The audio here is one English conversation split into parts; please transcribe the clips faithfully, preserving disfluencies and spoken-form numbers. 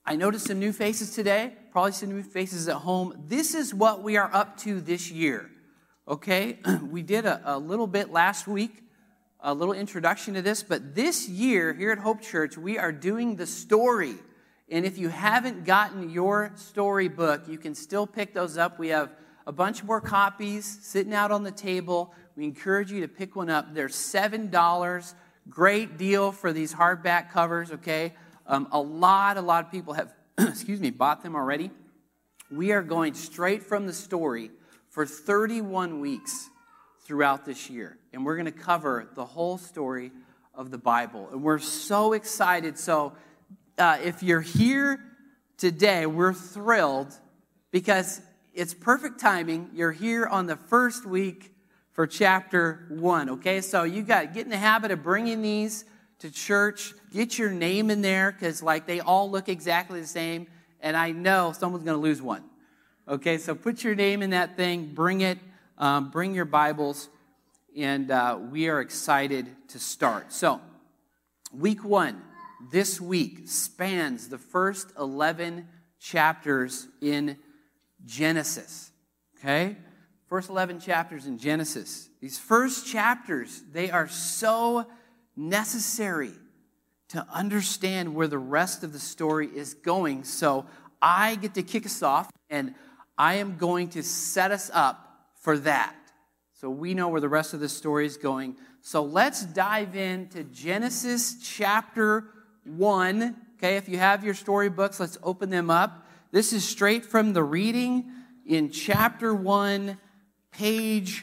I noticed some new faces today, probably some new faces at home. This is what we are up to this year, okay? We did a, a little bit last week, a little introduction to this, but this year here at Hope Church, we are doing the story. And if you haven't gotten your story book, you can still pick those up. We have a bunch more copies sitting out on the table. We encourage you to pick one up. They're seven dollars. Great deal for these hardback covers, okay? Um, a lot, a lot of people have, excuse me, bought them already. We are going straight from the story for thirty-one weeks throughout this year. And we're going to cover the whole story of the Bible. And we're so excited. So uh, if you're here today, we're thrilled because it's perfect timing. You're here on the first week for chapter one, okay? So you got get in the habit of bringing these to church. Get your name in there because, like, they all look exactly the same, and I know someone's going to lose one. Okay, so put your name in that thing. Bring it. Um, bring your Bibles, and uh, we are excited to start. So, week one, this week, spans the first eleven chapters in Genesis. Okay? First eleven chapters in Genesis. These first chapters, they are so necessary to understand where the rest of the story is going. So I get to kick us off, and I am going to set us up for that. So we know where the rest of the story is going. So let's dive into Genesis chapter one. Okay, if you have your storybooks, let's open them up. This is straight from the reading in chapter one, page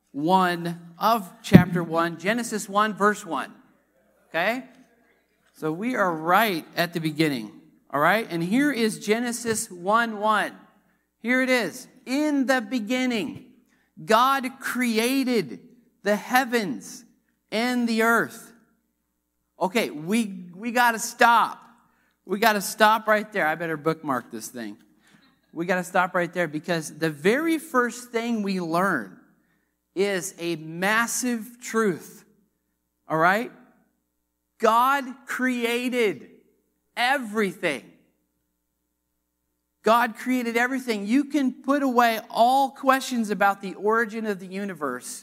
one of chapter one, Genesis one, verse one. Okay? So we are right at the beginning. All right? And here is Genesis one one. Here it is. In the beginning, God created the heavens and the earth. Okay, we, we got to stop. We got to stop right there. I better bookmark this thing. We got to stop right there because the very first thing we learn is a massive truth. All right? God created everything. God created everything. You can put away all questions about the origin of the universe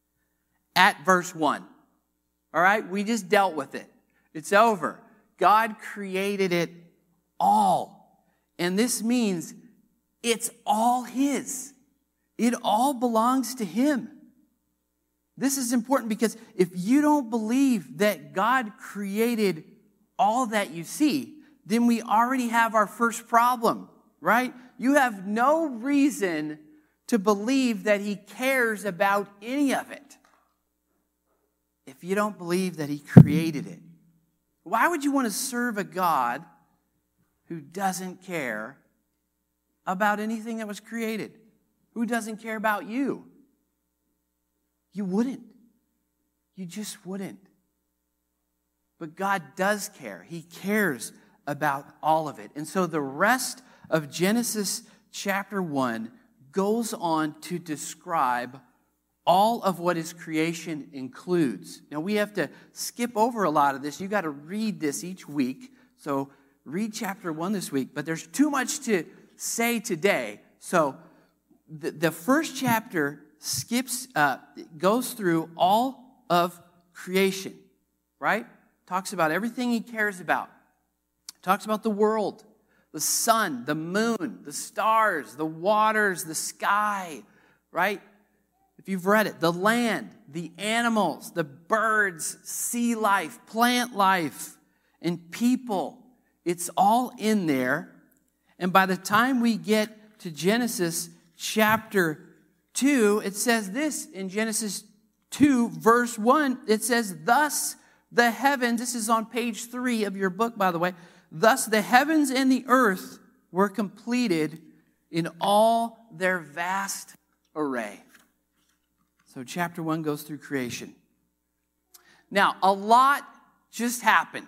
at verse one. All right? We just dealt with it. It's over. God created it all. And this means it's all His. It all belongs to Him. This is important because if you don't believe that God created all that you see, then we already have our first problem, right? You have no reason to believe that He cares about any of it if you don't believe that He created it. Why would you want to serve a God who doesn't care about anything that was created? Who doesn't care about you? You wouldn't. You just wouldn't. But God does care. He cares about all of it. And so the rest of Genesis chapter one goes on to describe all of what His creation includes. Now, we have to skip over a lot of this. You've got to read this each week. So read chapter one this week. But there's too much to say today. So the, the first chapter skips, uh, goes through all of creation, right? Talks about everything He cares about. Talks about the world, the sun, the moon, the stars, the waters, the sky, right? If you've read it, the land, the animals, the birds, sea life, plant life, and people. It's all in there. And by the time we get to Genesis chapter two, it says this in Genesis two, verse one. It says, thus the heavens, this is on page three of your book, by the way. Thus the heavens and the earth were completed in all their vast array. So chapter one goes through creation. Now, a lot just happened.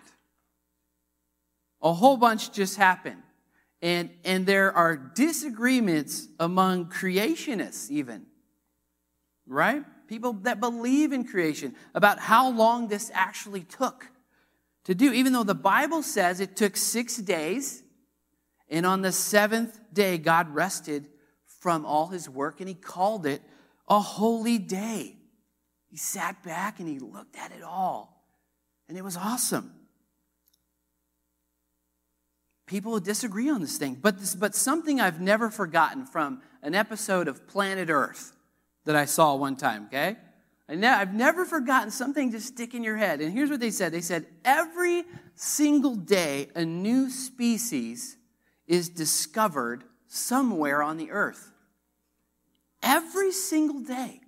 A whole bunch just happened. And, and there are disagreements among creationists even. Right? People that believe in creation about how long this actually took to do. Even though the Bible says it took six days, And on the seventh day, God rested from all his work, and he called it a holy day. He sat back and he looked at it all, and it was awesome. People disagree on this thing, but, this, but something I've never forgotten from an episode of Planet Earth that I saw one time, okay? I ne- I've never forgotten something just stick in your head. And here's what they said. They said, every single day a new species is discovered somewhere on the earth. Every single day.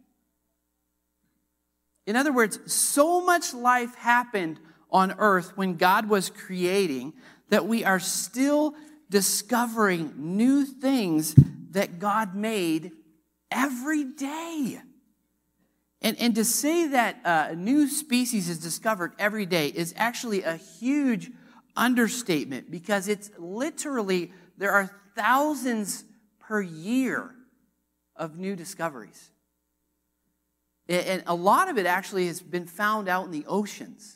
In other words, so much life happened on earth when God was creating that we are still discovering new things that God made every day. And, and to say that uh, a new species is discovered every day is actually a huge understatement, because it's literally, there are thousands per year of new discoveries. And a lot of it actually has been found out in the oceans.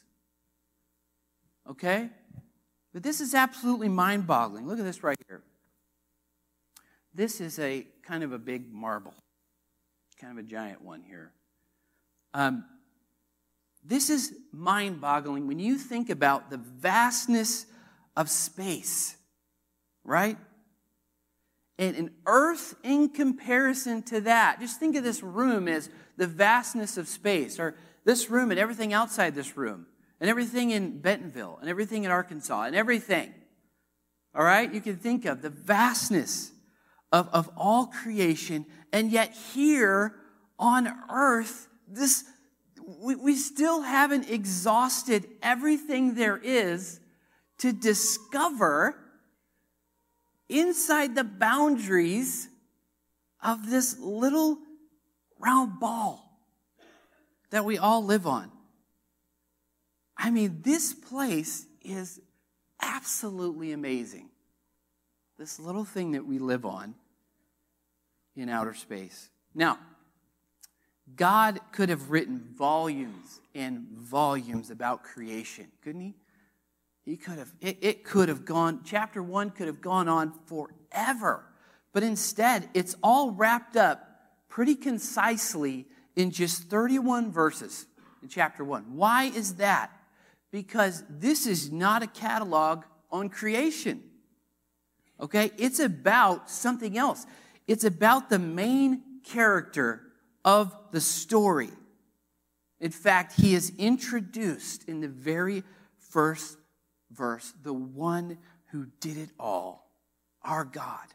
Okay? But this is absolutely mind-boggling. Look at this right here. This is a kind of a big marble. Kind of a giant one here. Um, this is mind-boggling when you think about the vastness of space, right? And an earth in comparison to that. Just think of this room as the vastness of space, or this room and everything outside this room, and everything in Bentonville, and everything in Arkansas, and everything. All right? You can think of the vastness of, of all creation, and yet here on earth, this we, we still haven't exhausted everything there is to discover inside the boundaries of this little round ball that we all live on. I mean, this place is absolutely amazing. This little thing that we live on in outer space. Now, God could have written volumes and volumes about creation, couldn't he? He could have, it, it could have gone, chapter one could have gone on forever. But instead, it's all wrapped up pretty concisely in just thirty-one verses in chapter one. Why is that? Because this is not a catalog on creation. Okay? It's about something else. It's about the main character of the story. In fact, he is introduced in the very first verse, the one who did it all, our God.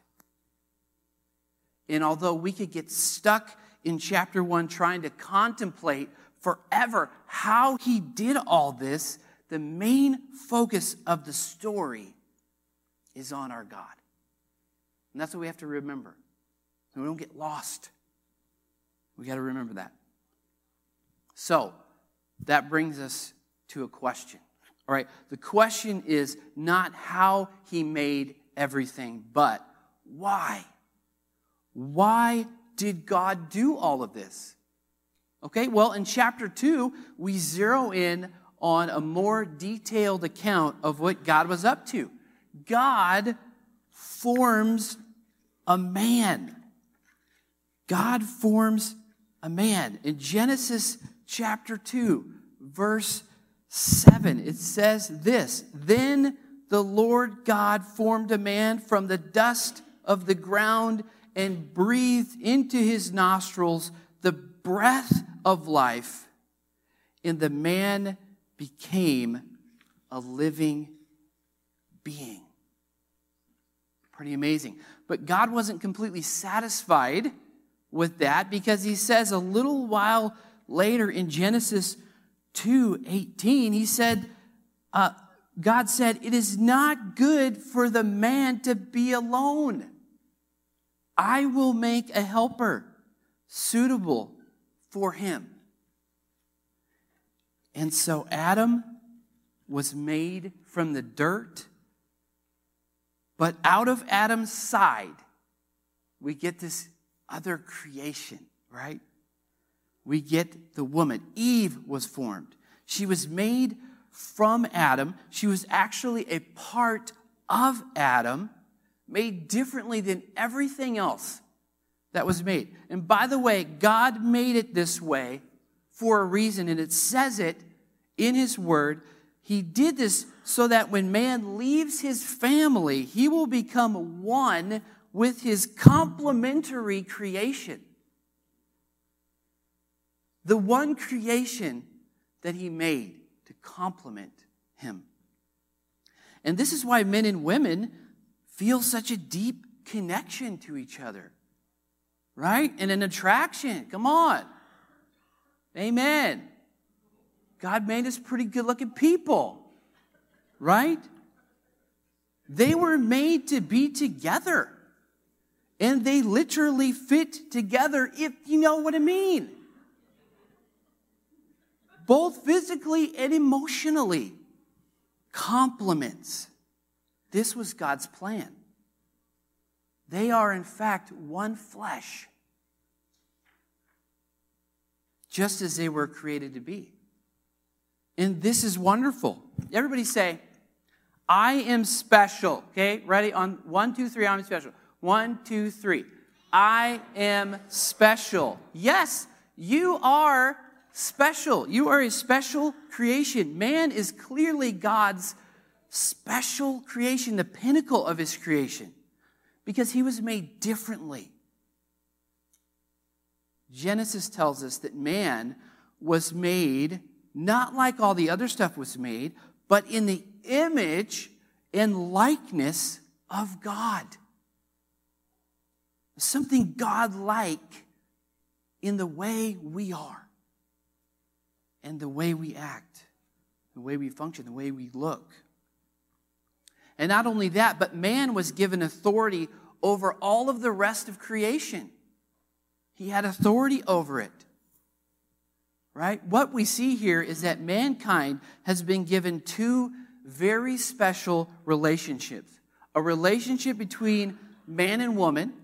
And although we could get stuck in chapter one trying to contemplate forever how he did all this, the main focus of the story is on our God. And that's what we have to remember. So we don't get lost. We got to remember that. So, that brings us to a question. All right, the question is not how he made everything, but why? Why did God do all of this? Okay, well, in chapter two, we zero in on a more detailed account of what God was up to. God forms a man. God forms a man. In Genesis chapter two, verse seven, it says this: Then the Lord God formed a man from the dust of the ground and breathed into his nostrils the breath of life, and the man became a living being. Pretty amazing. But God wasn't completely satisfied with that, because he says a little while later in Genesis two eighteen, he said, uh, God said, "It is not good for the man to be alone. I will make a helper suitable for him." And so Adam was made from the dirt, but out of Adam's side, we get this other creation, right? We get the woman. Eve was formed. She was made from Adam. She was actually a part of Adam, made differently than everything else that was made. And by the way, God made it this way for a reason, and it says it in His Word. He did this so that when man leaves his family, he will become one with his complementary creation. The one creation that He made to complement him. And this is why men and women feel such a deep connection to each other. Right? And an attraction. Come on. Amen. God made us pretty good-looking people. Right? They were made to be together. And they literally fit together, if you know what I mean. Both physically and emotionally. Complements. This was God's plan. They are, in fact, one flesh. Just as they were created to be. And this is wonderful. Everybody say, I am special. Okay, ready? On one, two, three, I'm special. One, two, three. I am special. Yes, you are special. You are a special creation. Man is clearly God's special creation, the pinnacle of His creation, because he was made differently. Genesis tells us that man was made not like all the other stuff was made, but in the image and likeness of God. Something God-like in the way we are and the way we act, the way we function, the way we look. And not only that, but man was given authority over all of the rest of creation. He had authority over it. Right? What we see here is that mankind has been given two very special relationships. A relationship between man and woman.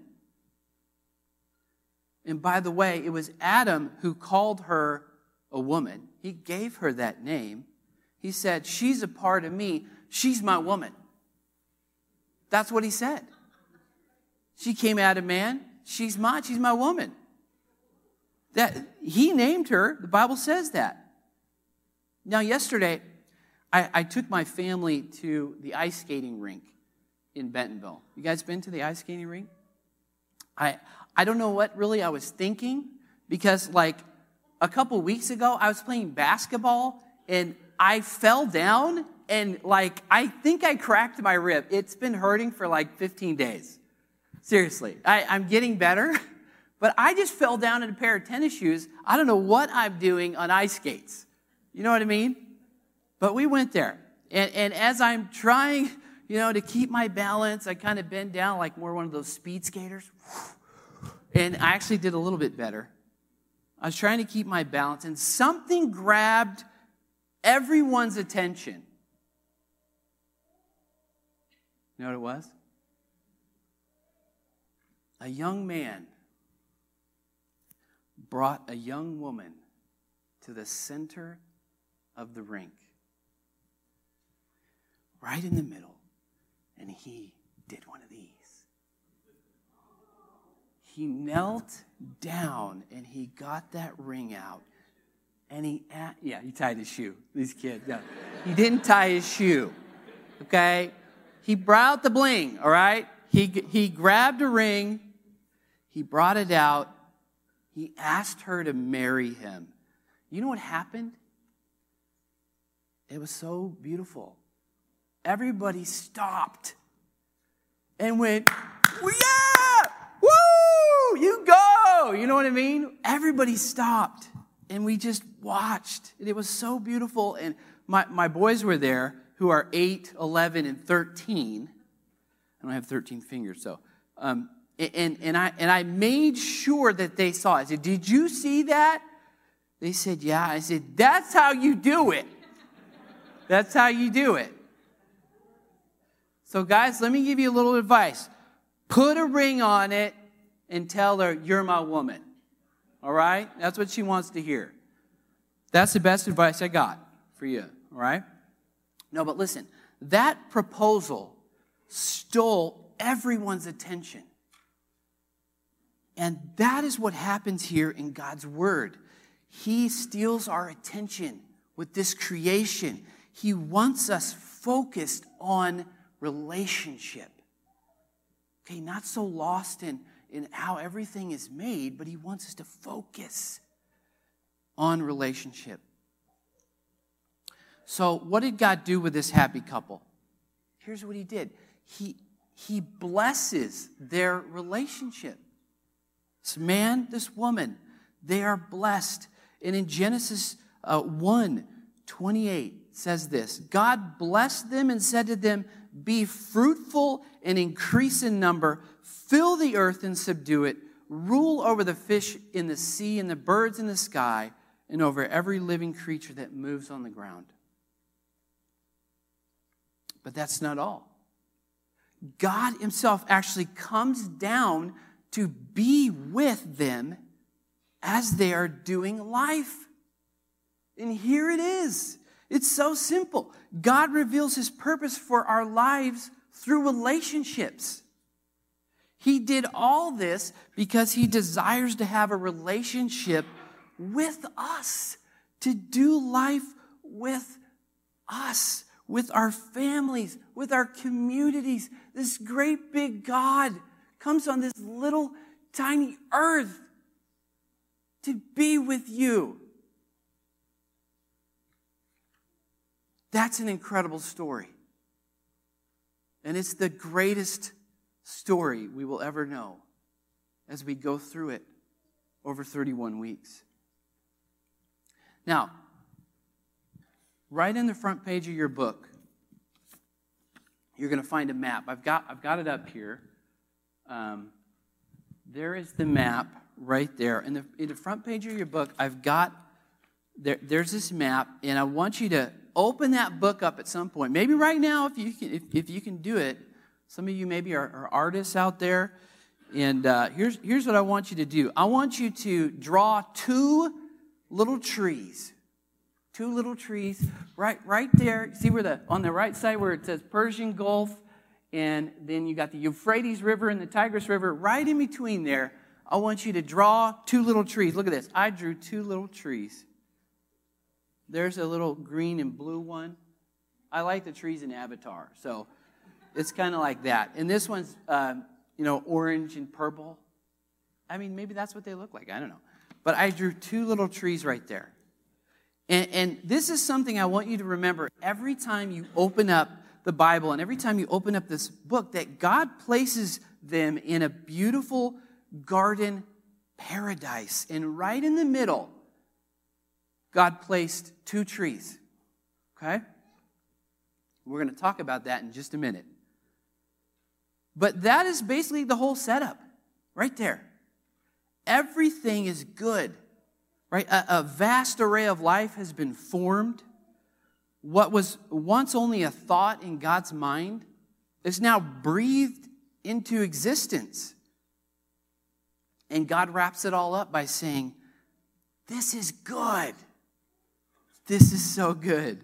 And by the way, it was Adam who called her a woman. He gave her that name. He said, she's a part of me. She's my woman. That's what he said. She came out of man. She's mine. She's my woman. That he named her. The Bible says that. Now, yesterday, I, I took my family to the ice skating rink in Bentonville. You guys been to the ice skating rink? I I don't know what really I was thinking, because like a couple weeks ago, I was playing basketball and I fell down and like I think I cracked my rib. It's been hurting for like fifteen days. Seriously, I, I'm getting better. But I just fell down in a pair of tennis shoes. I don't know what I'm doing on ice skates. You know what I mean? But we went there. And, and as I'm trying, you know, to keep my balance, I kind of bend down like more one of those speed skaters. And I actually did a little bit better. I was trying to keep my balance, and something grabbed everyone's attention. You know what it was? A young man brought a young woman to the center of the rink, right in the middle, and he did one of these. He knelt down and he got that ring out, and he, yeah, he tied his shoe. These kids, no. He didn't tie his shoe, okay? He brought out the bling, all right? He, he grabbed a ring, he brought it out, he asked her to marry him. You know what happened? It was so beautiful. Everybody stopped and went, well, yeah, woo, you go. You know what I mean? Everybody stopped and we just watched. And it was so beautiful. And my, my boys were there, who are eight, eleven, and thirteen. I don't have thirteen fingers, so... Um, And, and, I, and I made sure that they saw it. I said, did you see that? They said, yeah. I said, that's how you do it. That's how you do it. So guys, let me give you a little advice. Put a ring on it and tell her, you're my woman. All right? That's what she wants to hear. That's the best advice I got for you. All right? No, but listen, that proposal stole everyone's attention. And that is what happens here in God's word. He steals our attention with this creation. He wants us focused on relationship. Okay, not so lost in, in how everything is made, but he wants us to focus on relationship. So what did God do with this happy couple? Here's what he did. He, he blesses their relationship. This man, this woman, they are blessed. And in Genesis uh, one twenty-eight says this, God blessed them and said to them, be fruitful and increase in number, fill the earth and subdue it, rule over the fish in the sea and the birds in the sky, and over every living creature that moves on the ground. But that's not all. God himself actually comes down to be with them as they are doing life. And here it is. It's so simple. God reveals his purpose for our lives through relationships. He did all this because he desires to have a relationship with us, to do life with us, with our families, with our communities. This great big God comes on this little tiny earth to be with you. That's an incredible story. And it's the greatest story we will ever know as we go through it over thirty-one weeks. Now, right in the front page of your book, you're going to find a map. I've got, I've got it up here. Um, there is the map right there. In the, in the front page of your book, I've got, there, there's this map, and I want you to open that book up at some point. Maybe right now, if you can, if, if you can do it. Some of you maybe are, are artists out there. And uh, here's, here's what I want you to do. I want you to draw two little trees. Two little trees right, right there. See where the on the right side where it says Persian Gulf, and then you got the Euphrates River and the Tigris River. Right in between there, I want you to draw two little trees. Look at this. I drew two little trees. There's a little green and blue one. I like the trees in Avatar, so it's kind of like that. And this one's, um, you know, orange and purple. I mean, maybe that's what they look like. I don't know. But I drew two little trees right there. And, and this is something I want you to remember every time you open up the Bible and every time you open up this book, that God places them in a beautiful garden paradise. And right in the middle, God placed two trees. Okay? We're going to talk about that in just a minute. But that is basically the whole setup right there. Everything is good. Right? A, a vast array of life has been formed. What was once only a thought in God's mind is now breathed into existence. And God wraps it all up by saying, this is good. This is so good.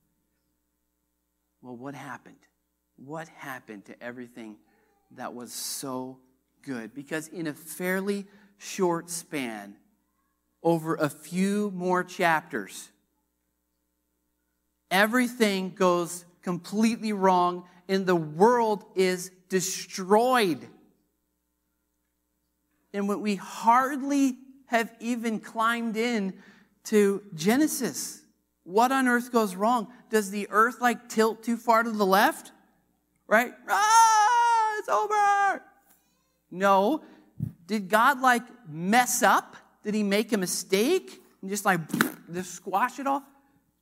Well, what happened? What happened to everything that was so good? Because in a fairly short span, over a few more chapters, everything goes completely wrong and the world is destroyed. And when we hardly have even climbed in to Genesis, what on earth goes wrong? Does the earth like tilt too far to the left? Right? Ah, it's over. No. Did God like mess up? Did he make a mistake and just like just squash it all?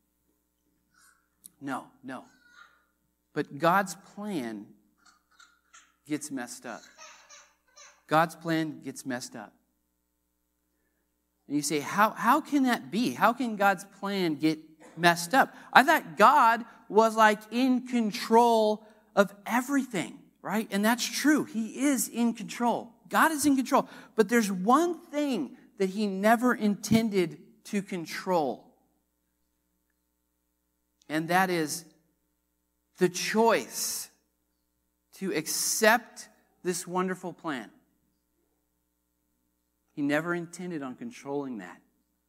No, no. But God's plan gets messed up. God's plan gets messed up. And you say, how, how can that be? How can God's plan get messed up? I thought God was like in control of everything, right? And that's true. He is in control. God is in control. But there's one thing that he never intended to control. And that is the choice to accept this wonderful plan. He never intended on controlling that.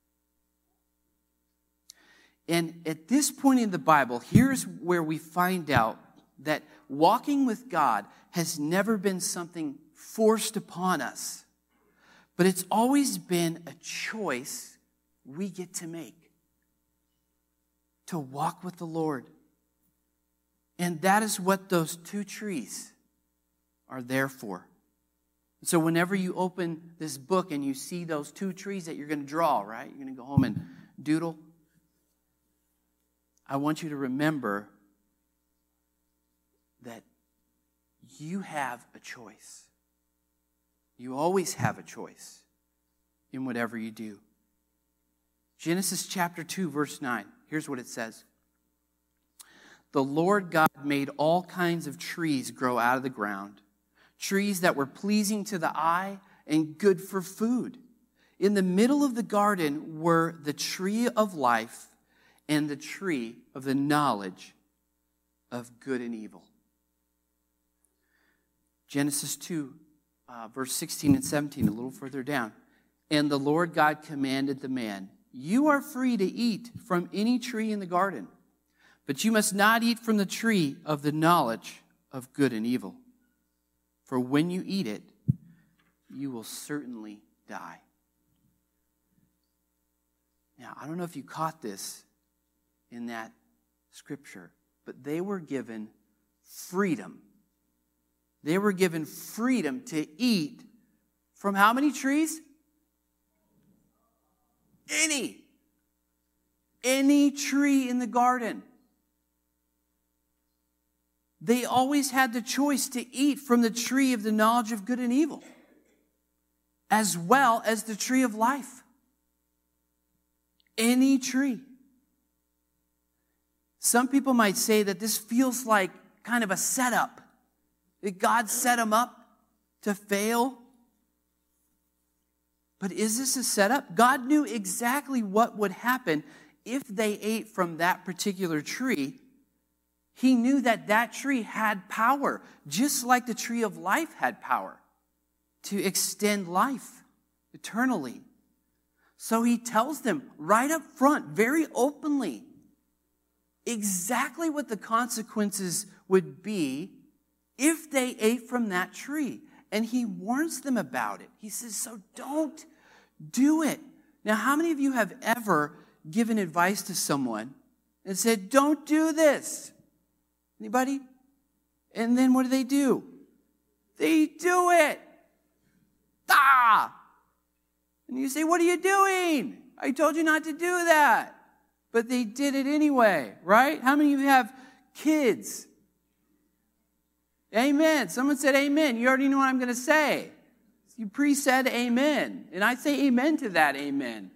And at this point in the Bible, here's where we find out that walking with God has never been something forced upon us, but it's always been a choice we get to make to walk with the Lord. And that is what those two trees are there for. So whenever you open this book and you see those two trees that you're going to draw, right? You're going to go home and doodle. I want you to remember that you have a choice. You always have a choice in whatever you do. Genesis chapter two, verse nine. Here's what it says. The Lord God made all kinds of trees grow out of the ground, trees that were pleasing to the eye and good for food. In the middle of the garden were the tree of life and the tree of the knowledge of good and evil. Genesis two, uh, verse sixteen and seventeen, a little further down. And the Lord God commanded the man, you are free to eat from any tree in the garden, but you must not eat from the tree of the knowledge of good and evil. For when you eat it, you will certainly die. Now, I don't know if you caught this in that scripture, but they were given freedom. They were given freedom to eat from how many trees? Any. Any tree in the garden. They always had the choice to eat from the tree of the knowledge of good and evil, as well as the tree of life. Any tree. Some people might say that this feels like kind of a setup. That God set them up to fail. But is this a setup? God knew exactly what would happen if they ate from that particular tree. He knew that that tree had power, just like the tree of life had power to extend life eternally. So he tells them right up front, very openly, exactly what the consequences would be if they ate from that tree. And he warns them about it. He says, so don't do it. Now, how many of you have ever given advice to someone and said, don't do this? Anybody? And then what do they do? They do it. Ah! And you say, what are you doing? I told you not to do that. But they did it anyway, right? How many of you have kids? Amen. Someone said amen. You already know what I'm going to say. You pre-said amen. And I say amen to that amen.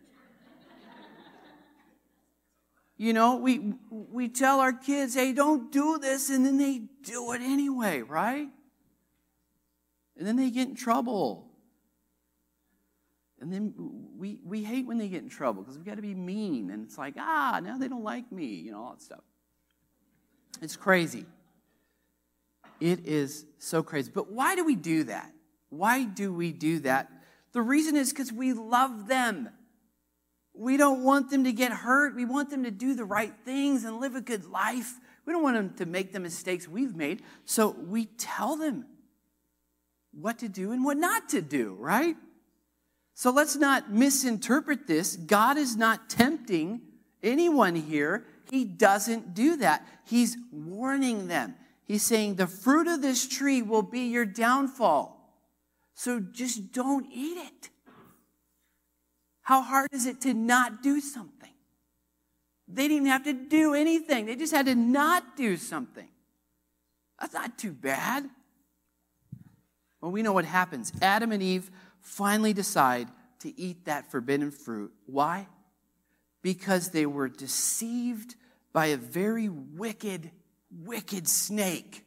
You know, we we tell our kids, hey, don't do this, and then they do it anyway, right? And then they get in trouble. And then we, we hate when they get in trouble because we've got to be mean. And it's like, ah, now they don't like me, you know, all that stuff. It's crazy. It is so crazy. But why do we do that? Why do we do that? The reason is because we love them. We don't want them to get hurt. We want them to do the right things and live a good life. We don't want them to make the mistakes we've made. So we tell them what to do and what not to do, right? So let's not misinterpret this. God is not tempting anyone here. He doesn't do that. He's warning them. He's saying the fruit of this tree will be your downfall. So just don't eat it. How hard is it to not do something? They didn't have to do anything. They just had to not do something. That's not too bad. Well, we know what happens. Adam and Eve finally decide to eat that forbidden fruit. Why? Because they were deceived by a very wicked, wicked snake.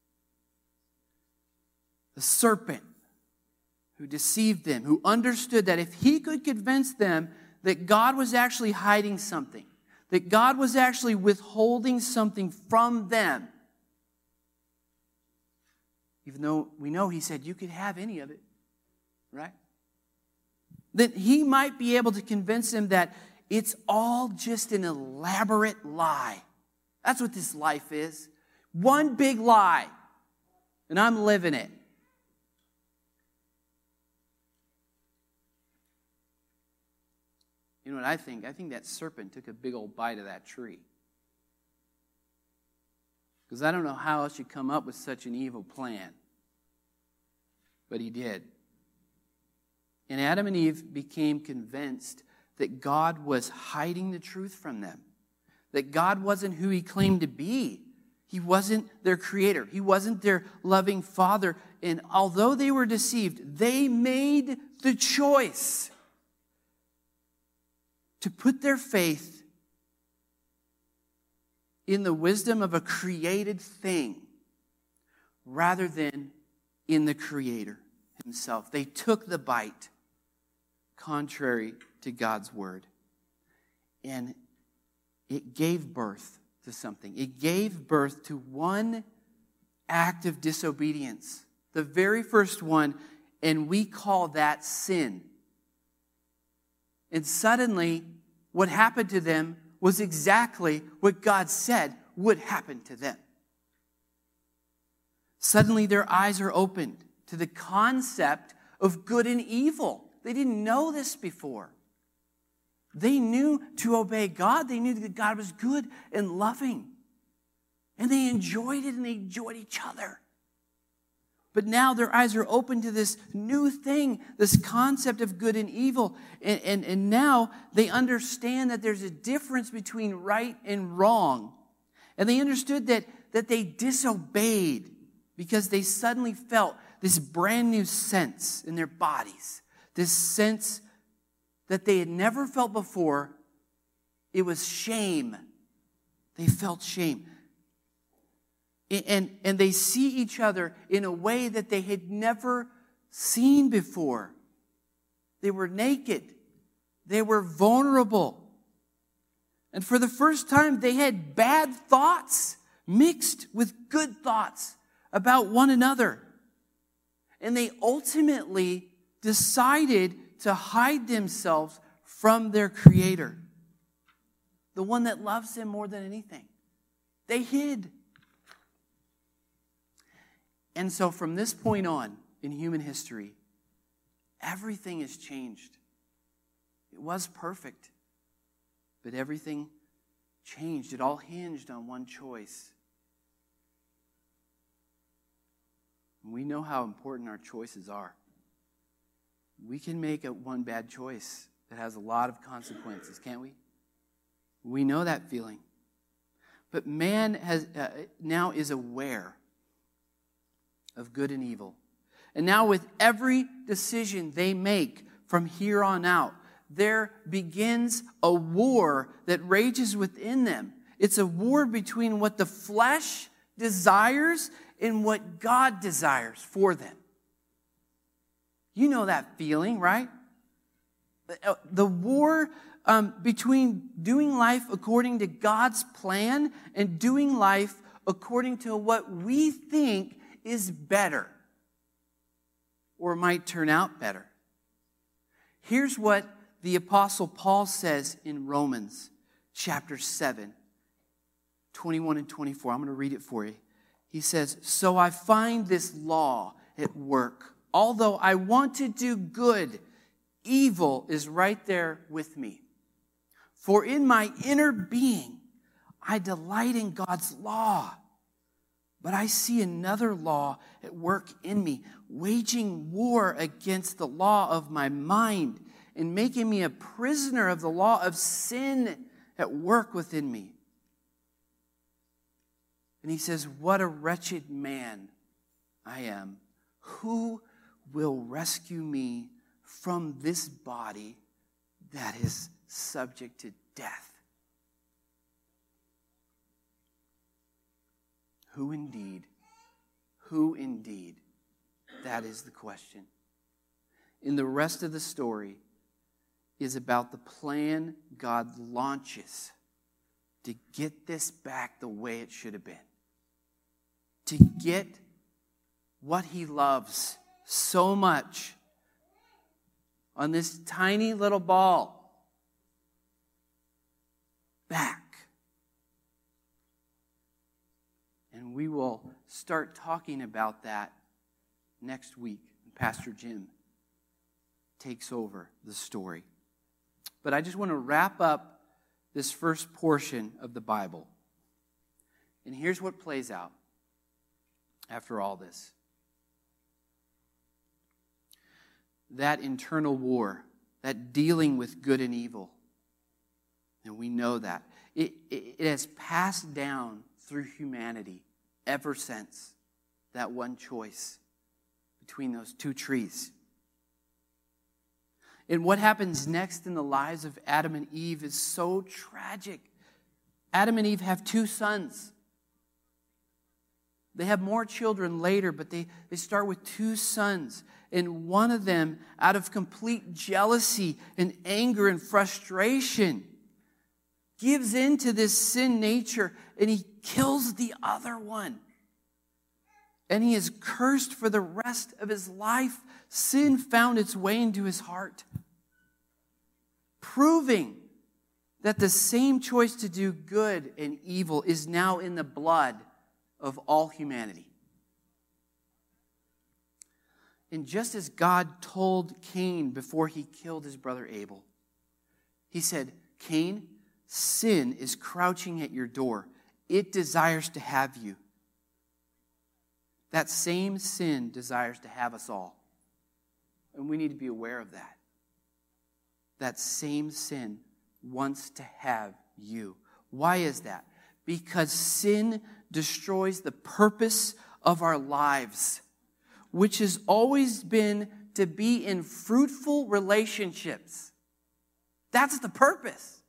The serpent who deceived them, who understood that if he could convince them that God was actually hiding something, that God was actually withholding something from them, even though we know he said you could have any of it, right? That he might be able to convince him that it's all just an elaborate lie. That's what this life is. One big lie. And I'm living it. You know what I think? I think that serpent took a big old bite of that tree. Because I don't know how else you come up with such an evil plan. But he did. And Adam and Eve became convinced that God was hiding the truth from them. That God wasn't who he claimed to be. He wasn't their creator. He wasn't their loving father. And although they were deceived, they made the choice to put their faith in the wisdom of a created thing rather than in the Creator himself. They took the bite contrary to God's word. And it gave birth to something. It gave birth to one act of disobedience. The very first one, and we call that sin. And suddenly, what happened to them was exactly what God said would happen to them. Suddenly, their eyes are opened to the concept of good and evil. They didn't know this before. They knew to obey God. They knew that God was good and loving. And they enjoyed it and they enjoyed each other. But now their eyes are open to this new thing, this concept of good and evil. And, and, and now they understand that there's a difference between right and wrong. And they understood that, that they disobeyed because they suddenly felt this brand new sense in their bodies. This sense that they had never felt before. It was shame. They felt shame. And, and they see each other in a way that they had never seen before. They were naked. They were vulnerable. And for the first time, they had bad thoughts mixed with good thoughts about one another. And they ultimately decided to hide themselves from their Creator, the one that loves them more than anything. They hid. And so from this point on in human history, everything has changed. It was perfect, but everything changed. It all hinged on one choice. We know how important our choices are. We can make a one bad choice that has a lot of consequences, can't we? We know that feeling. But man has uh, now is aware of good and evil. And now with every decision they make from here on out, there begins a war that rages within them. It's a war between what the flesh desires and what God desires for them. You know that feeling, right? The war um, between doing life according to God's plan and doing life according to what we think is better or might turn out better. Here's what the Apostle Paul says in Romans chapter seven, twenty-one and twenty-four. I'm going to read it for you. He says, "So I find this law at work. Although I want to do good, evil is right there with me. For in my inner being, I delight in God's law. But I see another law at work in me, waging war against the law of my mind and making me a prisoner of the law of sin at work within me." And he says, "What a wretched man I am. Who will rescue me from this body that is subject to death?" Who indeed? Who indeed? That is the question. And the rest of the story is about the plan God launches to get this back the way it should have been. To get what he loves so much on this tiny little ball back. And we will start talking about that next week. Pastor Jim takes over the story. But I just want to wrap up this first portion of the Bible. And here's what plays out after all this. That internal war, that dealing with good and evil, and we know that. It, it, it has passed down through humanity ever since that one choice between those two trees. And what happens next in the lives of Adam and Eve is so tragic. Adam and Eve have two sons. They have more children later, but they, they start with two sons. And one of them, out of complete jealousy and anger and frustration, gives in to this sin nature and he kills the other one. And he is cursed for the rest of his life. Sin found its way into his heart, proving that the same choice to do good and evil is now in the blood of all humanity. And just as God told Cain before he killed his brother Abel, he said, Cain, sin is crouching at your door. It desires to have you. That same sin desires to have us all. And we need to be aware of that. That same sin wants to have you. Why is that? Because sin destroys the purpose of our lives, which has always been to be in fruitful relationships. That's the purpose.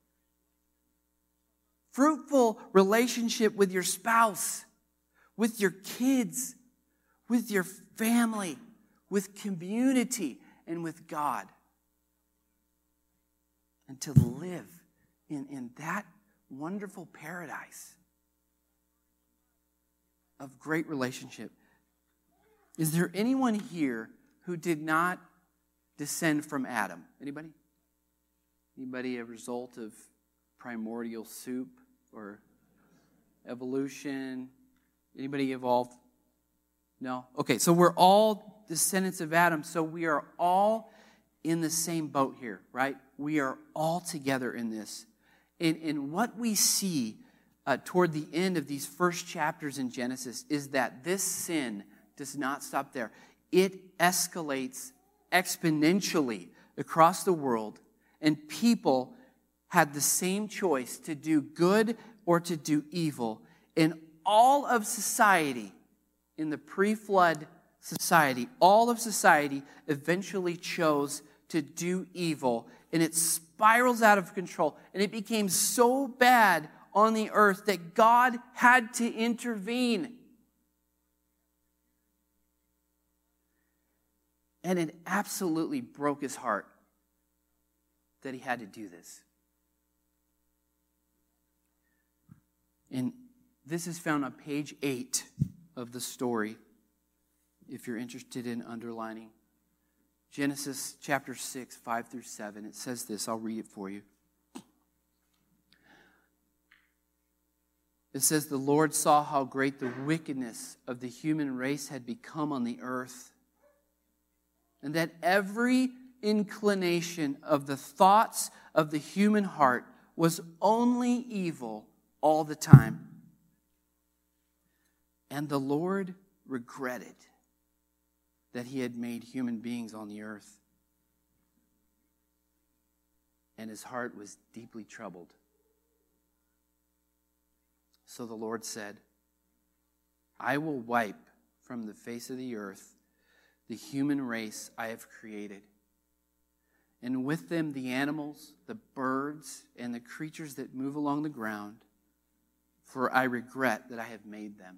Fruitful relationship with your spouse, with your kids, with your family, with community, and with God. And to live in, in that wonderful paradise of great relationship. Is there anyone here who did not descend from Adam? Anybody? Anybody a result of primordial soup or evolution? Anybody evolved? No? Okay, so we're all descendants of Adam, so we are all in the same boat here, right? We are all together in this. And, and what we see uh, toward the end of these first chapters in Genesis is that this sin does not stop there. It escalates exponentially across the world, and people had the same choice to do good or to do evil. And all of society, in the pre-flood society, all of society eventually chose to do evil, and it spirals out of control, and it became so bad on the earth that God had to intervene. And it absolutely broke his heart that he had to do this. And this is found on page eight of the story, if you're interested in underlining. Genesis chapter six, five through seven. It says this. I'll read it for you. It says, the Lord saw how great the wickedness of the human race had become on the earth, and that every inclination of the thoughts of the human heart was only evil all the time. And the Lord regretted that he had made human beings on the earth. And his heart was deeply troubled. So the Lord said, I will wipe from the face of the earth the human race I have created, and with them the animals, the birds, and the creatures that move along the ground, for I regret that I have made them.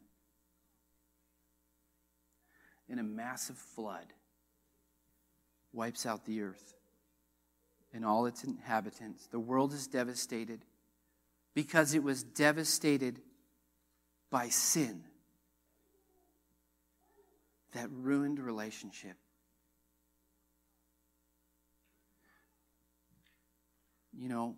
And a massive flood wipes out the earth and all its inhabitants. The world is devastated because it was devastated by sin. that ruined relationship. You know,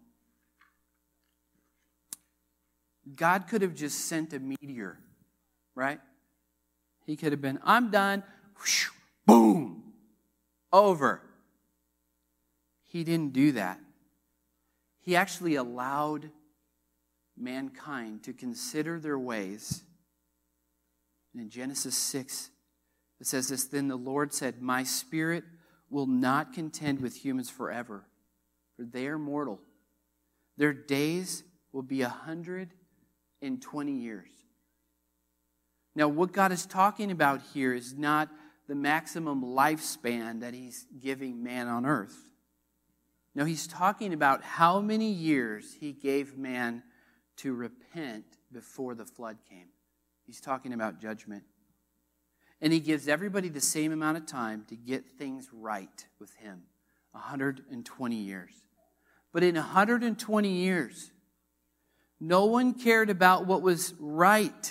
God could have just sent a meteor, right? He could have been, I'm done, whoosh, boom, over. He didn't do that. He actually allowed mankind to consider their ways. And in Genesis six, it says this, then the Lord said, my spirit will not contend with humans forever, for they are mortal. Their days will be a hundred and twenty years. Now, what God is talking about here is not the maximum lifespan that he's giving man on earth. No, he's talking about how many years he gave man to repent before the flood came. He's talking about judgment. And he gives everybody the same amount of time to get things right with him. one hundred twenty years. But in one hundred twenty years, no one cared about what was right.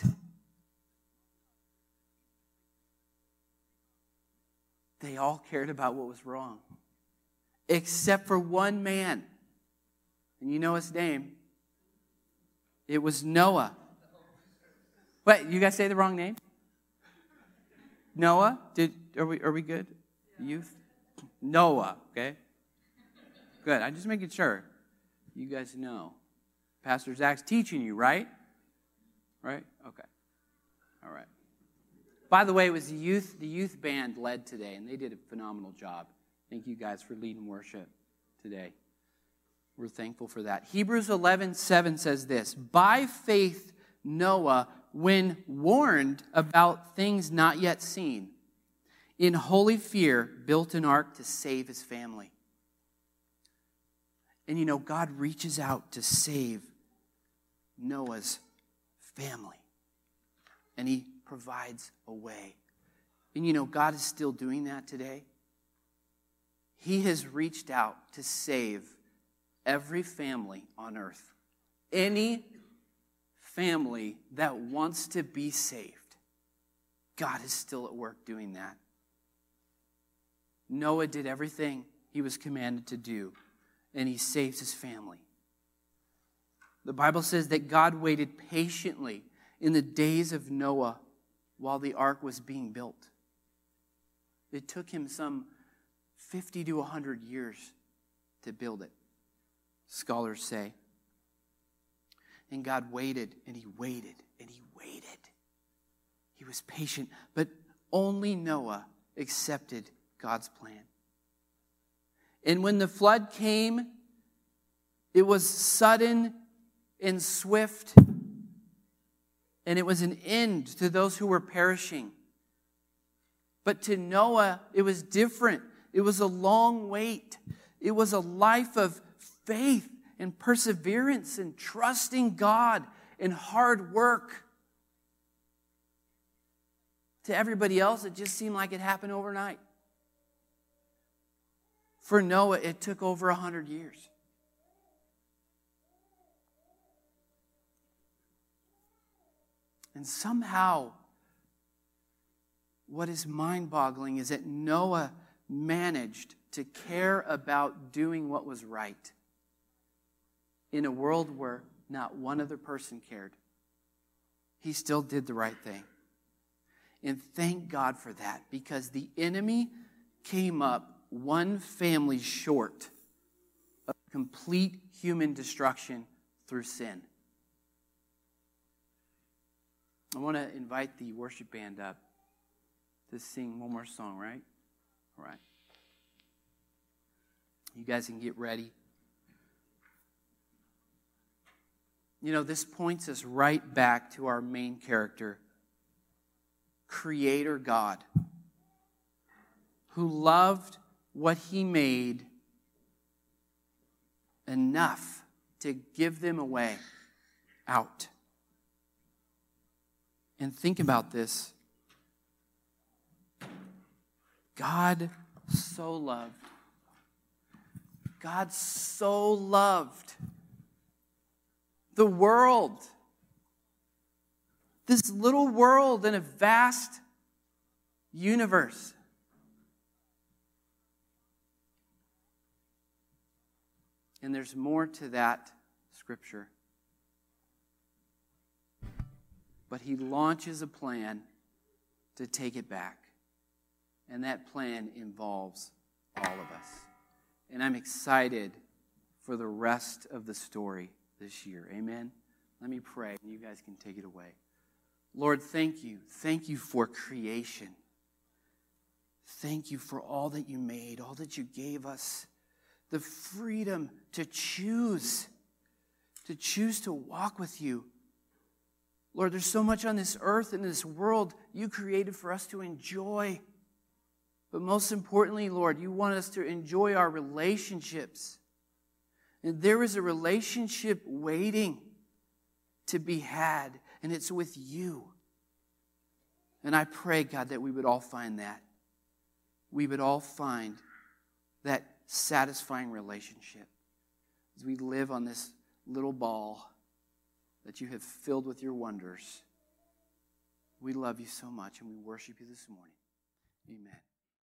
They all cared about what was wrong. Except for one man. And you know his name. It was Noah. Wait, you guys say the wrong name? Noah? Did are we are we good? Youth? Noah, okay? Good. I'm just making sure you guys know. Pastor Zach's teaching you, right? Right? Okay. All right. By the way, it was the youth, the youth band led today, and they did a phenomenal job. Thank you guys for leading worship today. We're thankful for that. Hebrews eleven seven says this, by faith Noah, when warned about things not yet seen, in holy fear built an ark to save his family. And you know, God reaches out to save Noah's family. And he provides a way. And you know, God is still doing that today. He has reached out to save every family on earth. Any family that wants to be saved. God is still at work doing that. Noah did everything he was commanded to do, and he saves his family. The Bible says that God waited patiently in the days of Noah while the ark was being built. It took him some fifty to one hundred years to build it, scholars say. And God waited, and he waited, and he waited. He was patient, but only Noah accepted God's plan. And when the flood came, it was sudden and swift, and it was an end to those who were perishing. But to Noah, it was different. It was a long wait. It was a life of faith and perseverance and trusting God and hard work. To everybody else, it just seemed like it happened overnight. For Noah, it took over a hundred years. And somehow, what is mind-boggling is that Noah managed to care about doing what was right in a world where not one other person cared. He still did the right thing. And thank God for that, because the enemy came up one family short of complete human destruction through sin. I want to invite the worship band up to sing one more song, right? All right. You guys can get ready. You know, this points us right back to our main character, Creator God, who loved what he made enough to give them away out. And think about this. God so loved. God so loved the world. This little world in a vast universe. And there's more to that scripture. But he launches a plan to take it back. And that plan involves all of us. And I'm excited for the rest of the story this year. Amen? Let me pray, and you guys can take it away. Lord, thank you. Thank you for creation. Thank you for all that you made, all that you gave us. The freedom to choose, to choose to walk with you. Lord, there's so much on this earth and this world you created for us to enjoy. But most importantly, Lord, you want us to enjoy our relationships. And there is a relationship waiting to be had, and it's with you. And I pray, God, that we would all find that. We would all find that satisfying relationship as we live on this little ball that you have filled with your wonders. We love you so much, and we worship you this morning. Amen.